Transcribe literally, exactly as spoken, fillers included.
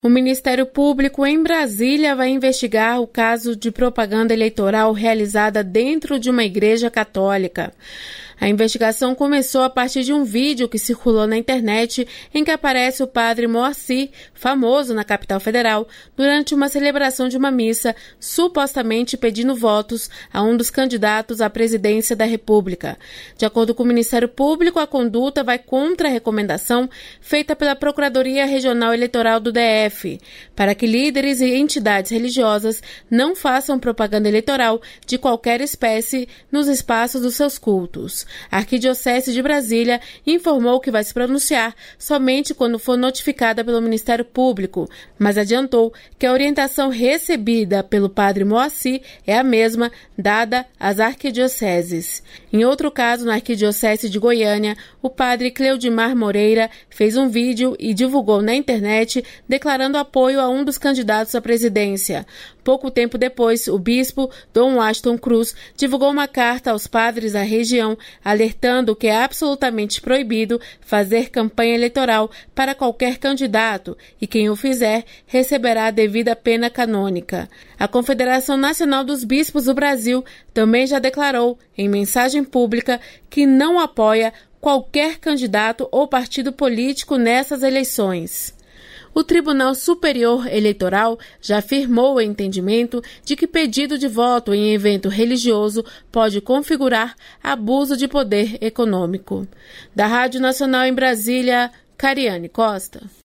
O Ministério Público em Brasília vai investigar o caso de propaganda eleitoral realizada dentro de uma igreja católica. A investigação começou a partir de um vídeo que circulou na internet em que aparece o padre Moacir, famoso na capital federal, durante uma celebração de uma missa, supostamente pedindo votos a um dos candidatos à presidência da República. De acordo com o Ministério Público, a conduta vai contra a recomendação feita pela Procuradoria Regional Eleitoral do D F, para que líderes e entidades religiosas não façam propaganda eleitoral de qualquer espécie nos espaços dos seus cultos. A Arquidiocese de Brasília informou que vai se pronunciar somente quando for notificada pelo Ministério Público, mas adiantou que a orientação recebida pelo padre Moacir é a mesma dada às arquidioceses. Em outro caso, na Arquidiocese de Goiânia, o padre Cleudimar Moreira fez um vídeo e divulgou na internet declarando apoio a um dos candidatos à presidência. Pouco tempo depois, o bispo Dom Washington Cruz divulgou uma carta aos padres da região, alertando que é absolutamente proibido fazer campanha eleitoral para qualquer candidato e quem o fizer receberá a devida pena canônica. A Confederação Nacional dos Bispos do Brasil também já declarou, em mensagem pública, que não apoia qualquer candidato ou partido político nessas eleições. O Tribunal Superior Eleitoral já afirmou o entendimento de que pedido de voto em evento religioso pode configurar abuso de poder econômico. Da Rádio Nacional em Brasília, Cariane Costa.